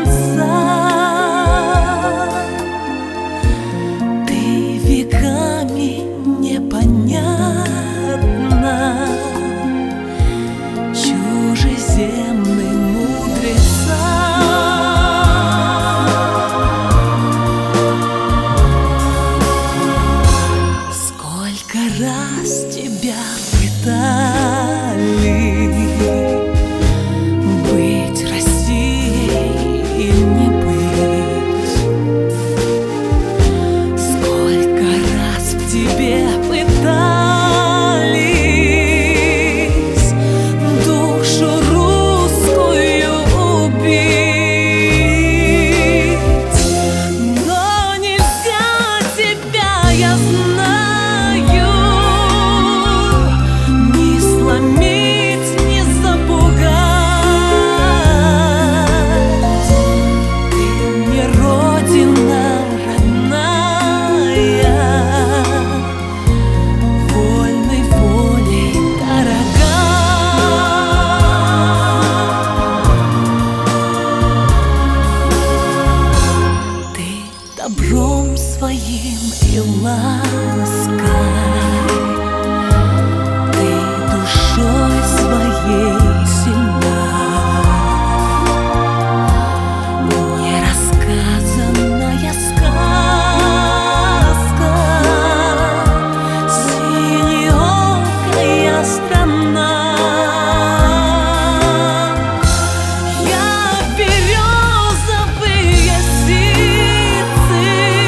конца. Ты веками непонятна, чужеземный мудреца. Сколько раз тебя пытали быть Россией и не быть. Сколько раз в тебе пытались душу русскую убить. Но нельзя тебя, я знаю, не сломить, не запугать. Ты мне родина родная, вольной волей дорога. Ты добром своим и лаской, ты душой своей сильна. Нерассказанная сказка, синеокая страна. Я березовые сицы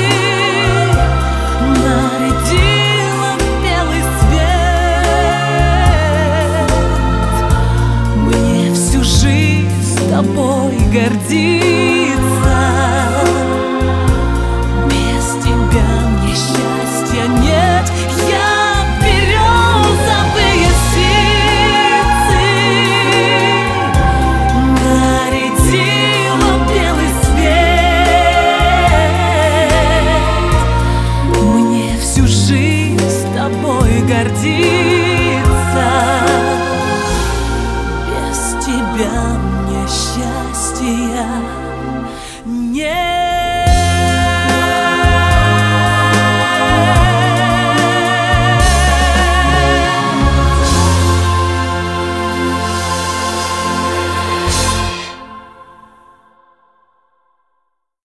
нарядила в белый свет. Мне всю жизнь с тобой гордиться. Без тебя мне счастья нет. Я березовые сицы нарядила в белый свет. Мне всю жизнь с тобой гордиться.